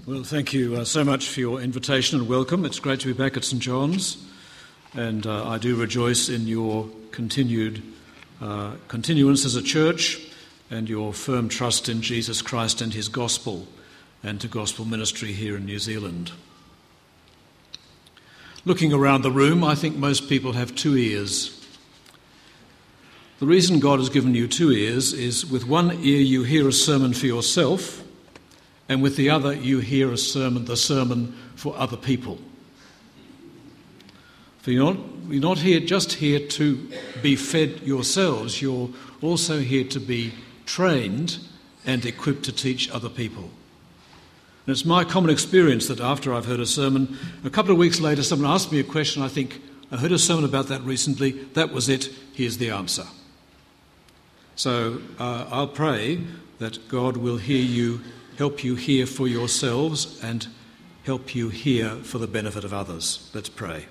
Well, thank you so much for your invitation and welcome. It's great to be back at St John's, and I do rejoice in your continuance as a church and your firm trust in Jesus Christ and his gospel and to gospel ministry here in New Zealand. Looking around the room, I think most people have two ears. The reason God has given you two ears is with one ear you hear a sermon for yourself, and with the other you hear the sermon for other people. For you're not just here to be fed yourselves, you're also here to be trained and equipped to teach other people. And it's my common experience that after I've heard a sermon, a couple of weeks later someone asks me a question, I think, I heard a sermon about that recently, that was it, here's the answer. So I'll pray that God will help you hear for yourselves and help you hear for the benefit of others. Let's pray.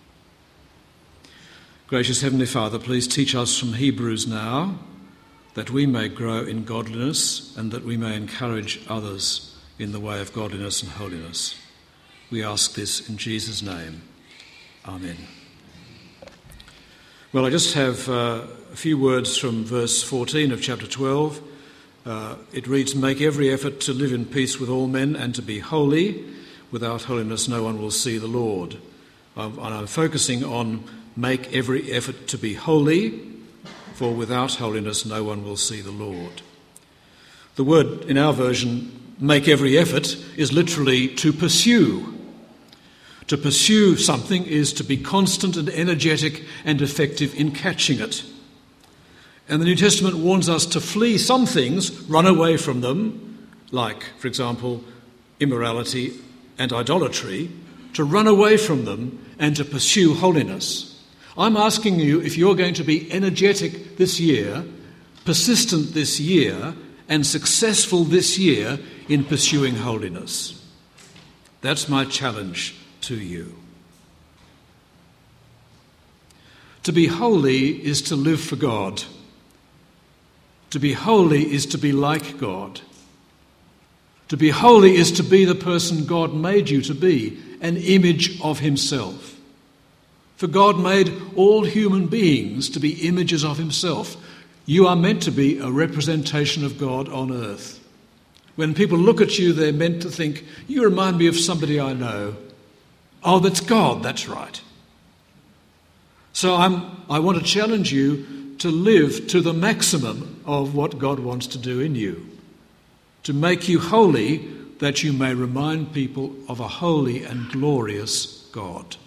Gracious Heavenly Father, please teach us from Hebrews now, that we may grow in godliness and that we may encourage others in the way of godliness and holiness. We ask this in Jesus' name. Amen. Well, I just have a few words from verse 14 of chapter 12. It reads, "Make every effort to live in peace with all men and to be holy. Without holiness no one will see the Lord." And I'm focusing on make every effort to be holy, for without holiness no one will see the Lord. The word in our version, make every effort, is literally to pursue. To pursue something is to be constant and energetic and effective in catching it. And the New Testament warns us to flee some things, run away from them, like, for example, immorality and idolatry, to run away from them and to pursue holiness. I'm asking you if you're going to be energetic this year, persistent this year, and successful this year in pursuing holiness. That's my challenge to you. To be holy is to live for God. To be holy is to be like God. To be holy is to be the person God made you to be, an image of himself. For God made all human beings to be images of himself. You are meant to be a representation of God on earth. When people look at you, they're meant to think, you remind me of somebody I know. Oh, that's God, that's right. So I want to challenge you to live to the maximum of what God wants to do in you, to make you holy that you may remind people of a holy and glorious God.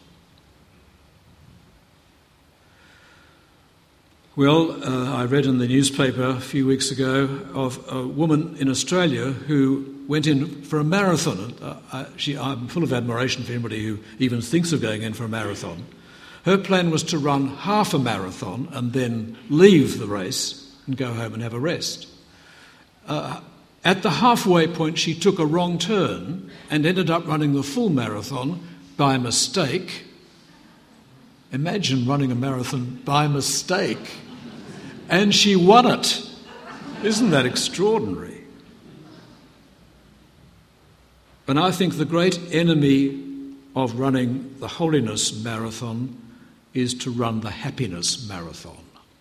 Well, I read in the newspaper a few weeks ago of a woman in Australia who went in for a marathon. I'm full of admiration for anybody who even thinks of going in for a marathon. Her plan was to run half a marathon and then leave the race and go home and have a rest. At the halfway point, she took a wrong turn and ended up running the full marathon by mistake. Imagine running a marathon by mistake. And she won it. Isn't that extraordinary? But I think the great enemy of running the holiness marathon is to run the happiness marathon.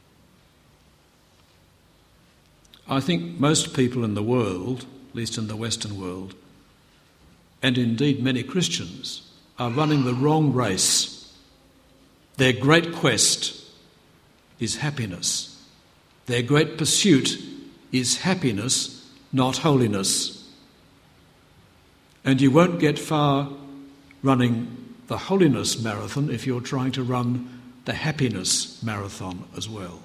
I think most people in the world, at least in the Western world, and indeed many Christians, are running the wrong race. Their great quest is happiness. Their great pursuit is happiness, not holiness. And you won't get far running the holiness marathon if you're trying to run the happiness marathon as well.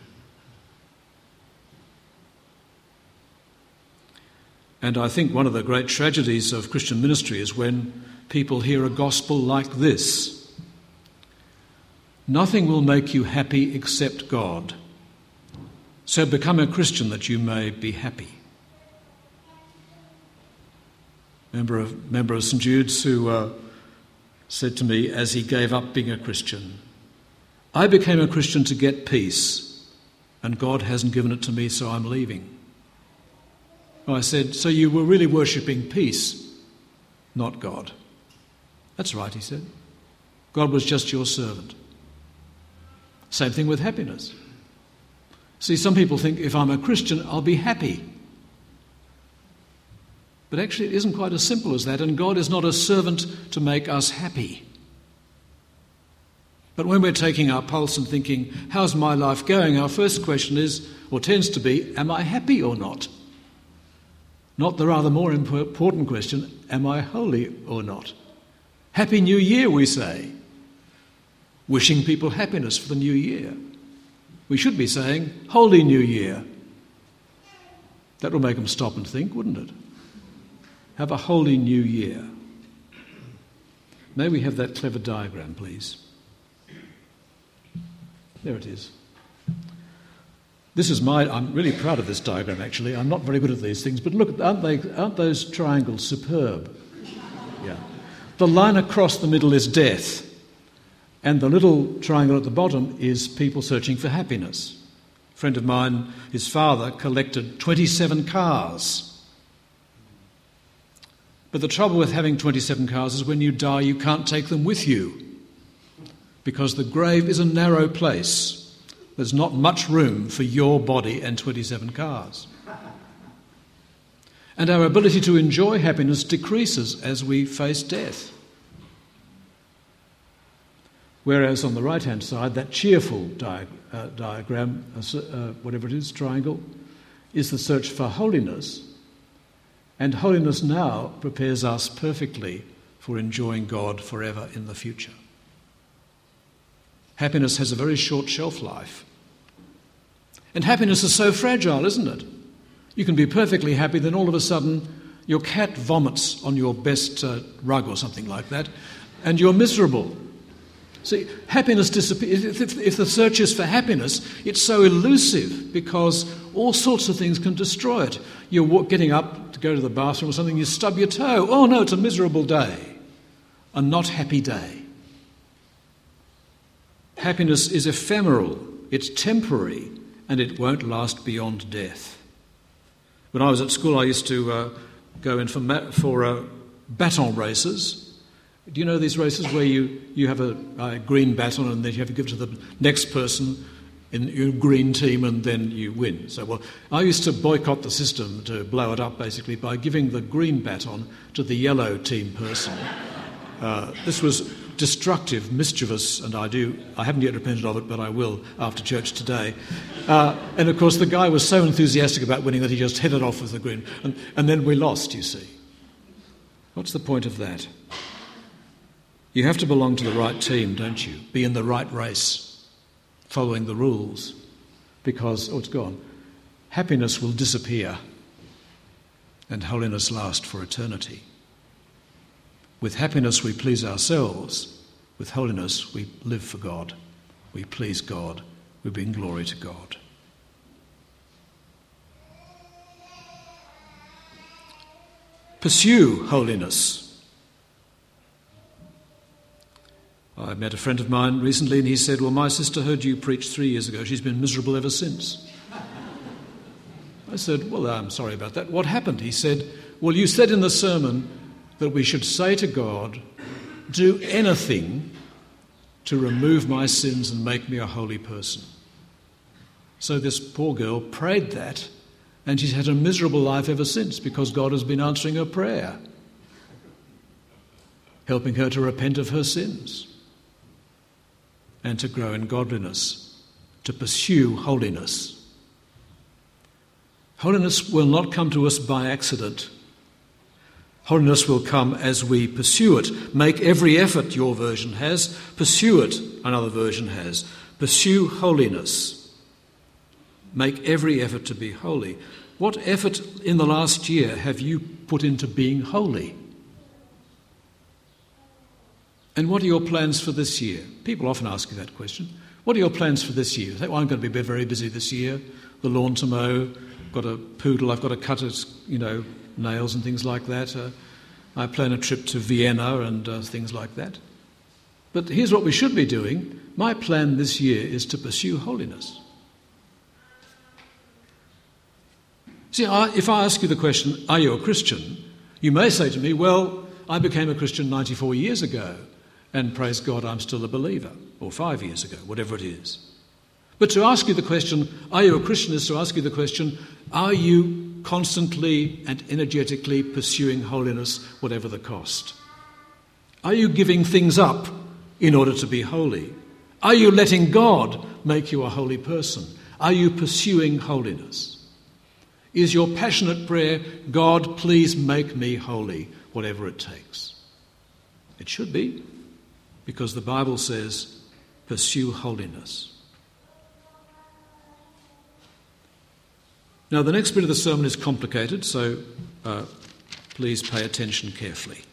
And I think one of the great tragedies of Christian ministry is when people hear a gospel like this. Nothing will make you happy except God. So become a Christian that you may be happy. Member of St Jude's who said to me as he gave up being a Christian, I became a Christian to get peace, and God hasn't given it to me, so I'm leaving. I said, so you were really worshipping peace? not God. That's right, he said. God was just your servant. Same thing with happiness. See, some people think if I'm a Christian, I'll be happy. But actually it isn't quite as simple as that, and God is not a servant to make us happy. But when we're taking our pulse and thinking, how's my life going? Our first question is, or tends to be, am I happy or not? Not the rather more important question, am I holy or not? Happy New Year, we say. Wishing people happiness for the new year. We should be saying, Holy New Year. That will make them stop and think, wouldn't it? Have a holy new year. May we have that clever diagram, please? There it is. I'm really proud of this diagram, actually. I'm not very good at these things, but look, aren't those triangles superb? Yeah. The line across the middle is death, and the little triangle at the bottom is people searching for happiness. A friend of mine, his father, collected 27 cars. But the trouble with having 27 cars is when you die, you can't take them with you, because the grave is a narrow place. There's not much room for your body and 27 cars. And our ability to enjoy happiness decreases as we face death. Whereas on the right-hand side, that cheerful diagram, whatever it is, triangle, is the search for holiness. And holiness now prepares us perfectly for enjoying God forever in the future. Happiness has a very short shelf life. And happiness is so fragile, isn't it? You can be perfectly happy, then all of a sudden your cat vomits on your best rug or something like that, and you're miserable. See, happiness disappears. If the search is for happiness, it's so elusive because all sorts of things can destroy it. You're getting up to go to the bathroom or something, you stub your toe. Oh no, it's a miserable day, a not happy day. Happiness is ephemeral, it's temporary, and it won't last beyond death. When I was at school, I used to go in for baton races. Do you know these races where you have a green baton and then you have to give it to the next person in your green team and then you win? So, well, I used to boycott the system to blow it up basically by giving the green baton to the yellow team person. This was destructive, mischievous, and I haven't yet repented of it, but I will after church today. And of course the guy was so enthusiastic about winning that he just headed off with the green, and then we lost, you see. What's the point of that? You have to belong to the right team, don't you? Be in the right race, following the rules, because, it's gone. Happiness will disappear and holiness last for eternity. With happiness we please ourselves. With holiness we live for God. We please God. We bring glory to God. Pursue holiness. I met a friend of mine recently and he said, well, my sister heard you preach 3 years ago. She's been miserable ever since. I said, well, I'm sorry about that. What happened? He said, well, you said in the sermon that we should say to God, do anything to remove my sins and make me a holy person. So this poor girl prayed that, and she's had a miserable life ever since because God has been answering her prayer, helping her to repent of her sins and to grow in godliness, to pursue holiness. Holiness will not come to us by accident. Holiness will come as we pursue it. Make every effort, your version has. Pursue it, another version has. Pursue holiness. Make every effort to be holy. What effort in the last year have you put into being holy? And what are your plans for this year? People often ask you that question. What are your plans for this year? You think, well, I'm going to be very busy this year. The lawn to mow, got a poodle, I've got to cut its, nails and things like that. I plan a trip to Vienna and things like that. But here's what we should be doing. My plan this year is to pursue holiness. See, if I ask you the question, are you a Christian? You may say to me, well, I became a Christian 94 years ago, and praise God, I'm still a believer, or 5 years ago, whatever it is. But to ask you the question, are you a Christian, is to ask you the question, are you constantly and energetically pursuing holiness, whatever the cost? Are you giving things up in order to be holy? Are you letting God make you a holy person? Are you pursuing holiness? Is your passionate prayer, God, please make me holy, whatever it takes? It should be, because the Bible says, pursue holiness. Now, the next bit of the sermon is complicated, so please pay attention carefully.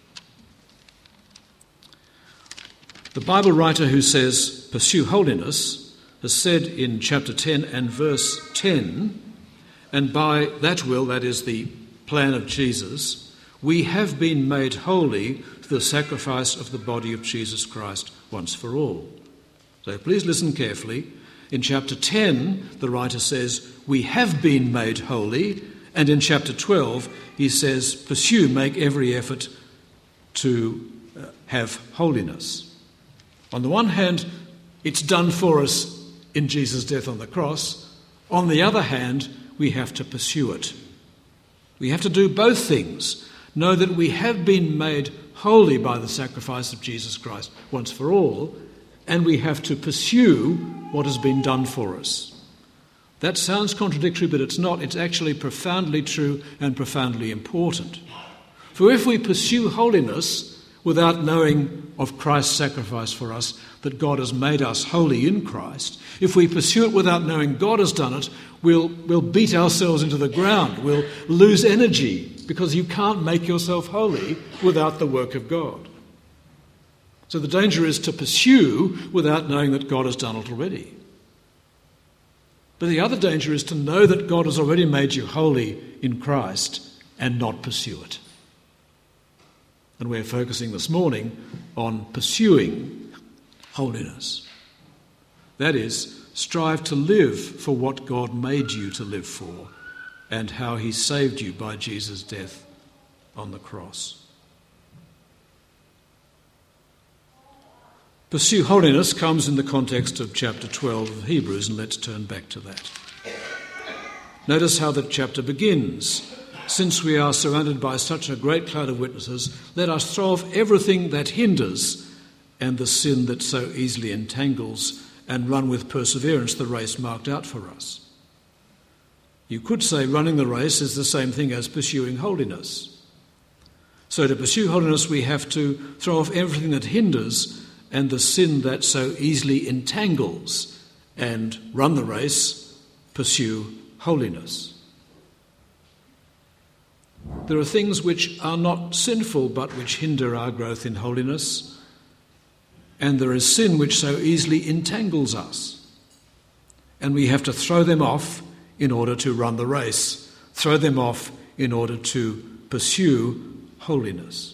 The Bible writer who says, pursue holiness, has said in chapter 10 and verse 10, and by that will, that is the plan of Jesus, we have been made holy through the sacrifice of the body of Jesus Christ once for all. So please listen carefully. In chapter 10, the writer says, we have been made holy, and in chapter 12, he says, pursue, make every effort to have holiness. On the one hand, it's done for us in Jesus' death on the cross. On the other hand, we have to pursue it. We have to do both things. Know that we have been made holy by the sacrifice of Jesus Christ once for all, and we have to pursue what has been done for us. That sounds contradictory, but it's not. It's actually profoundly true and profoundly important. For if we pursue holiness without knowing of Christ's sacrifice for us, that God has made us holy in Christ, if we pursue it without knowing God has done it, we'll beat ourselves into the ground. We'll lose energy, because you can't make yourself holy without the work of God. So the danger is to pursue without knowing that God has done it already. But the other danger is to know that God has already made you holy in Christ and not pursue it. And we're focusing this morning on pursuing holiness. That is, strive to live for what God made you to live for and how he saved you by Jesus' death on the cross. Pursue holiness comes in the context of chapter 12 of Hebrews, and let's turn back to that. Notice how that chapter begins. Since we are surrounded by such a great cloud of witnesses, let us throw off everything that hinders and the sin that so easily entangles, and run with perseverance the race marked out for us. You could say running the race is the same thing as pursuing holiness. So to pursue holiness, we have to throw off everything that hinders and the sin that so easily entangles, and run the race, pursue holiness. There are things which are not sinful but which hinder our growth in holiness, and there is sin which so easily entangles us, and we have to throw them off in order to run the race, throw them off in order to pursue holiness.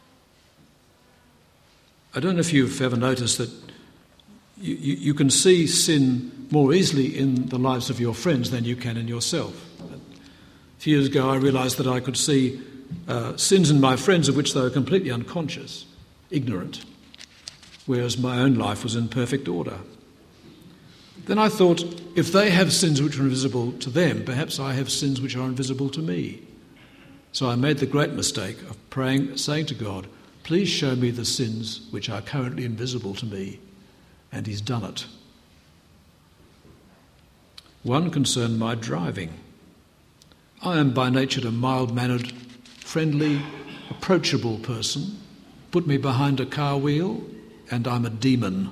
I don't know if you've ever noticed that you can see sin more easily in the lives of your friends than you can in yourself. A few years ago I realised that I could see sins in my friends of which they were completely unconscious, ignorant, whereas my own life was in perfect order. Then I thought, if they have sins which are invisible to them, perhaps I have sins which are invisible to me. So I made the great mistake of praying, saying to God, please show me the sins which are currently invisible to me. And he's done it. One concerned my driving. I am by nature a mild-mannered, friendly, approachable person. Put me behind a car wheel and I'm a demon.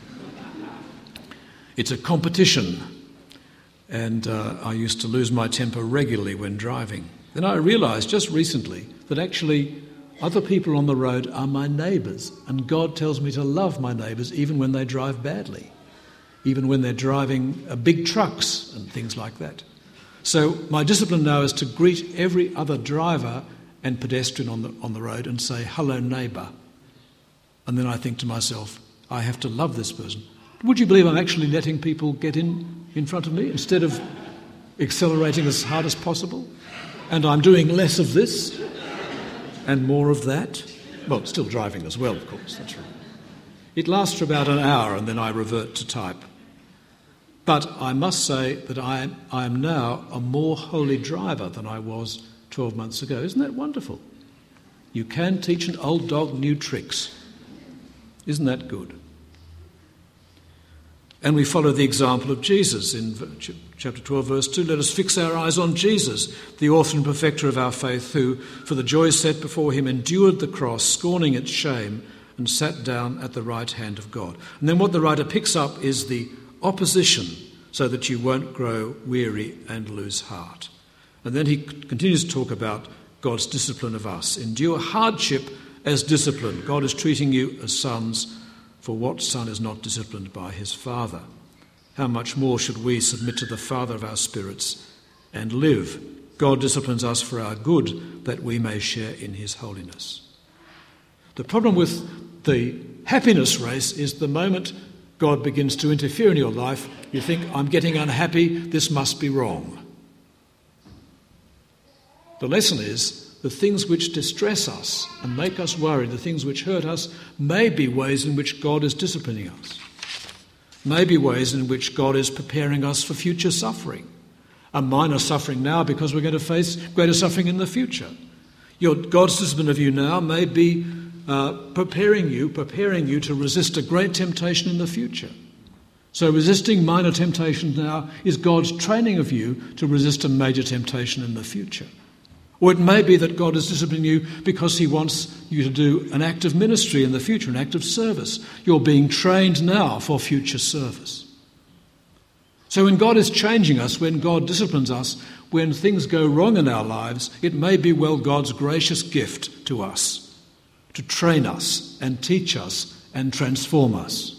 It's a competition, and I used to lose my temper regularly when driving. Then I realised just recently that actually other people on the road are my neighbours, and God tells me to love my neighbours even when they drive badly, even when they're driving big trucks and things like that. So my discipline now is to greet every other driver and pedestrian on the road and say, hello, neighbour. And then I think to myself, I have to love this person. Would you believe I'm actually letting people get in front of me instead of accelerating as hard as possible? And I'm doing less of this and more of that. Well, still driving as well, of course, that's right. It lasts for about an hour and then I revert to type. But I must say that I am now a more holy driver than I was 12 months ago. Isn't that wonderful? You can teach an old dog new tricks. Isn't that good? And we follow the example of Jesus in chapter 12, verse 2. Let us fix our eyes on Jesus, the author and perfecter of our faith, who, for the joy set before him, endured the cross, scorning its shame, and sat down at the right hand of God. And then what the writer picks up is the opposition, so that you won't grow weary and lose heart. And then he continues to talk about God's discipline of us. Endure hardship as discipline. God is treating you as sons, for what son is not disciplined by his father? How much more should we submit to the Father of our spirits and live? God disciplines us for our good, that we may share in his holiness. The problem with the happiness race is the moment God begins to interfere in your life, you think, I'm getting unhappy, this must be wrong. The lesson is, the things which distress us and make us worry, the things which hurt us, may be ways in which God is disciplining us. May be ways in which God is preparing us for future suffering. A minor suffering now because we're going to face greater suffering in the future. God's discipline of you now may be preparing you to resist a great temptation in the future. So resisting minor temptations now is God's training of you to resist a major temptation in the future. Or it may be that God is disciplining you because he wants you to do an act of ministry in the future, an act of service. You're being trained now for future service. So when God is changing us, when God disciplines us, when things go wrong in our lives, it may be God's gracious gift to us, to train us and teach us and transform us.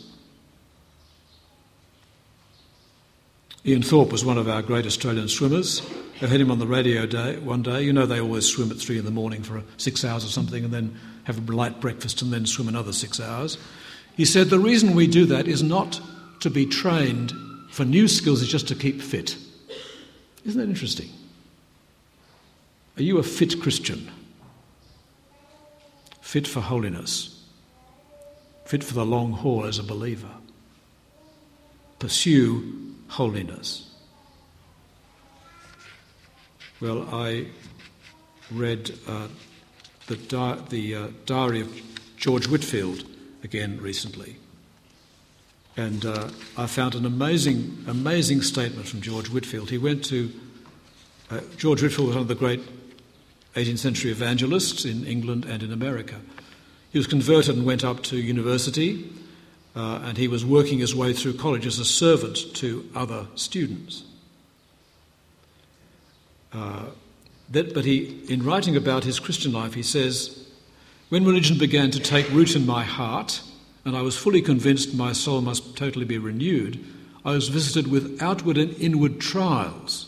Ian Thorpe was one of our great Australian swimmers. I heard him on the radio one day. You know, they always swim at 3 a.m. for 6 hours or something and then have a light breakfast and then swim another 6 hours. He said the reason we do that is not to be trained for new skills, it's just to keep fit. Isn't that interesting? Are you a fit Christian? Fit for holiness? Fit for the long haul as a believer? Pursue holiness. Well, I read the diary of George Whitefield again recently, and I found an amazing statement from George Whitefield. He went to George Whitefield was one of the great 18th century evangelists in England and in America. He was converted and went up to university, and he was working his way through college as a servant to other students. But in writing about his Christian life, he says, when religion began to take root in my heart, and I was fully convinced my soul must totally be renewed, I was visited with outward and inward trials.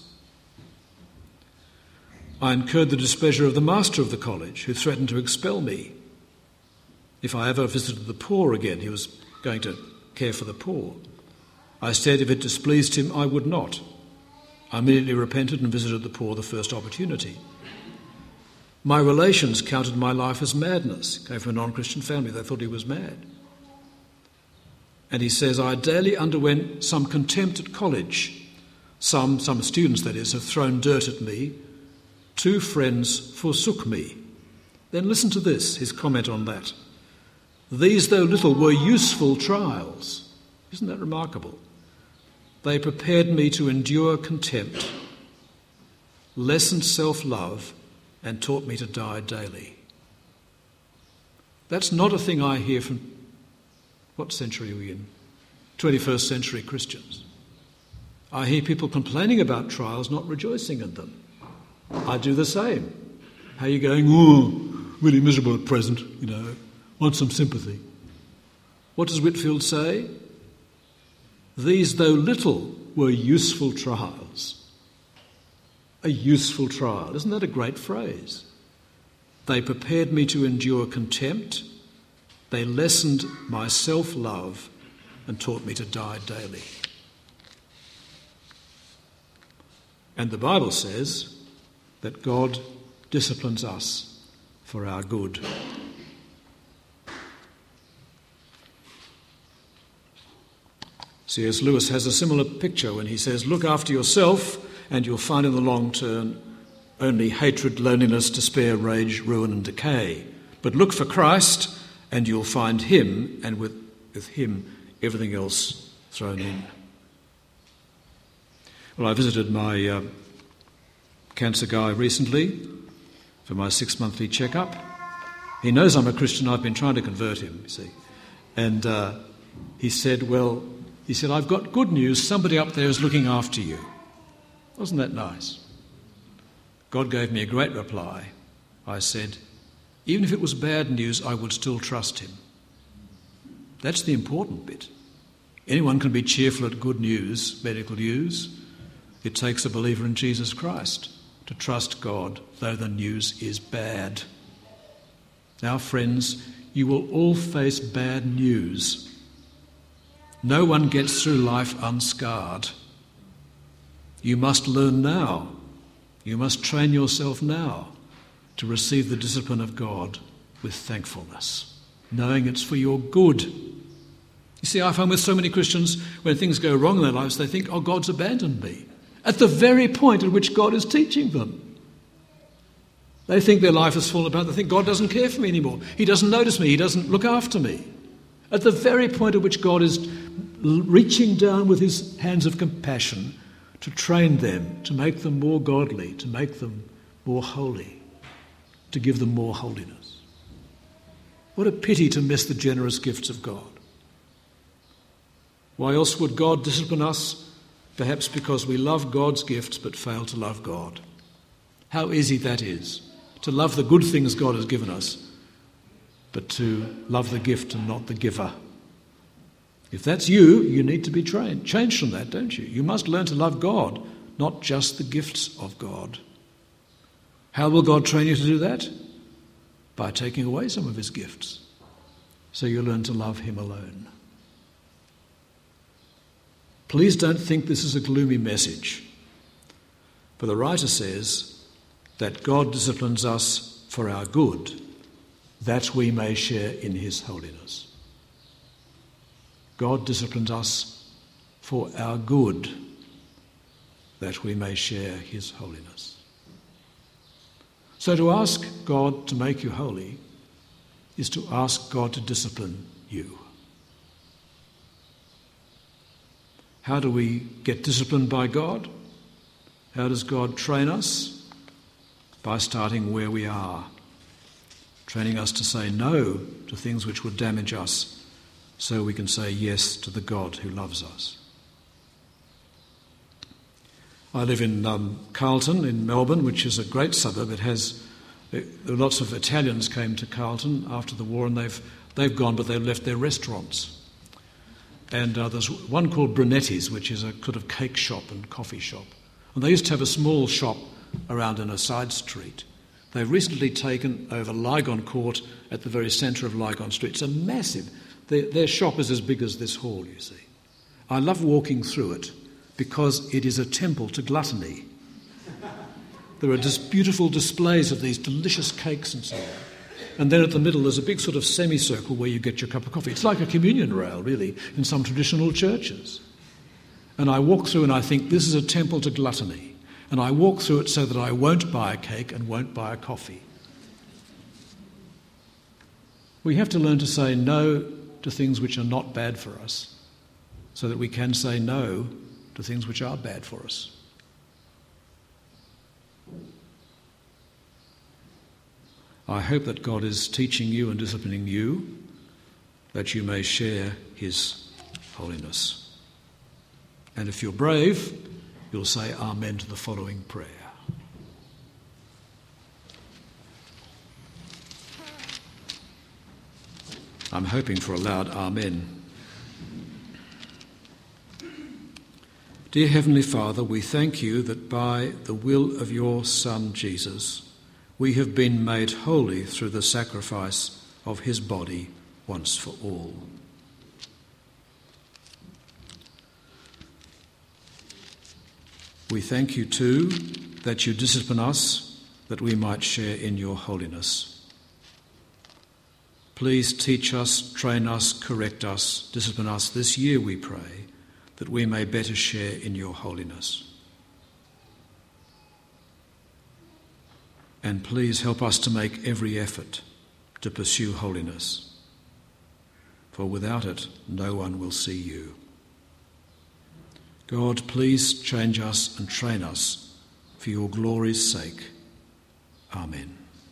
I incurred the displeasure of the master of the college, who threatened to expel me. If I ever visited the poor again, he was going to care for the poor. I said if it displeased him, I would not. I immediately repented and visited the poor the first opportunity. My relations counted my life as madness. Came from a non-Christian family. They thought he was mad. And he says, I daily underwent some contempt at college. Some students, that is, have thrown dirt at me. 2 friends forsook me. Then listen to this, his comment on that. These, though little, were useful trials. Isn't that remarkable? They prepared me to endure contempt, lessened self-love, and taught me to die daily. That's not a thing I hear from, what century are we in? 21st century Christians. I hear people complaining about trials, not rejoicing in them. I do the same. How are you going? Oh, really miserable at present, want some sympathy. What does Whitefield say? These, though little, were useful trials. A useful trial. Isn't that a great phrase? They prepared me to endure contempt. They lessened my self-love and taught me to die daily. And the Bible says that God disciplines us for our good. C.S. Lewis has a similar picture when he says, look after yourself and you'll find in the long term only hatred, loneliness, despair, rage, ruin and decay. But look for Christ and you'll find him, and with him everything else thrown in. Well, I visited my cancer guy recently for my 6-monthly checkup. He knows I'm a Christian. I've been trying to convert him, you see. And he said, I've got good news. Somebody up there is looking after you. Wasn't that nice? God gave me a great reply. I said, even if it was bad news, I would still trust him. That's the important bit. Anyone can be cheerful at good news, medical news. It takes a believer in Jesus Christ to trust God, though the news is bad. Now, friends, you will all face bad news. No one gets through life unscarred. You must learn now. You must train yourself now to receive the discipline of God with thankfulness, knowing it's for your good. You see, I find with so many Christians, when things go wrong in their lives, they think, God's abandoned me, at the very point at which God is teaching them. They think their life has fallen apart. They think God doesn't care for me anymore. He doesn't notice me. He doesn't look after me. At the very point at which God is reaching down with his hands of compassion to train them, to make them more godly, to make them more holy, to give them more holiness. What a pity to miss the generous gifts of God. Why else would God discipline us? Perhaps because we love God's gifts but fail to love God. How easy that is, to love the good things God has given us, but to love the gift and not the giver. If that's you, you need to be trained. Change from that, don't you? You must learn to love God, not just the gifts of God. How will God train you to do that? By taking away some of his gifts, so you learn to love him alone. Please don't think this is a gloomy message. For the writer says that God disciplines us for our good, that we may share in his holiness. God disciplines us for our good, that we may share his holiness. So to ask God to make you holy is to ask God to discipline you. How do we get disciplined by God? How does God train us? By starting where we are, training us to say no to things which would damage us, so we can say yes to the God who loves us. I live in Carlton in Melbourne, which is a great suburb. It has lots of Italians came to Carlton after the war, and they've gone, but they've left their restaurants. And there's one called Brunetti's, which is a sort of cake shop and coffee shop. And they used to have a small shop around in a side street. They've recently taken over Lygon Court at the very centre of Lygon Street. It's a massive... Their shop is as big as this hall, you see. I love walking through it because it is a temple to gluttony. There are just beautiful displays of these delicious cakes and so on. And then at the middle there's a big sort of semicircle where you get your cup of coffee. It's like a communion rail, really, in some traditional churches. And I walk through and I think, this is a temple to gluttony. And I walk through it so that I won't buy a cake and won't buy a coffee. We have to learn to say no to things which are not bad for us, so that we can say no to things which are bad for us. I hope that God is teaching you and disciplining you, that you may share his holiness. And if you're brave, you'll say amen to the following prayer. I'm hoping for a loud amen. Dear Heavenly Father, we thank you that by the will of your Son Jesus, we have been made holy through the sacrifice of his body once for all. We thank you too that you discipline us that we might share in your holiness. Please teach us, train us, correct us, discipline us this year, we pray, that we may better share in your holiness. And please help us to make every effort to pursue holiness, for without it, no one will see you. God, please change us and train us for your glory's sake. Amen.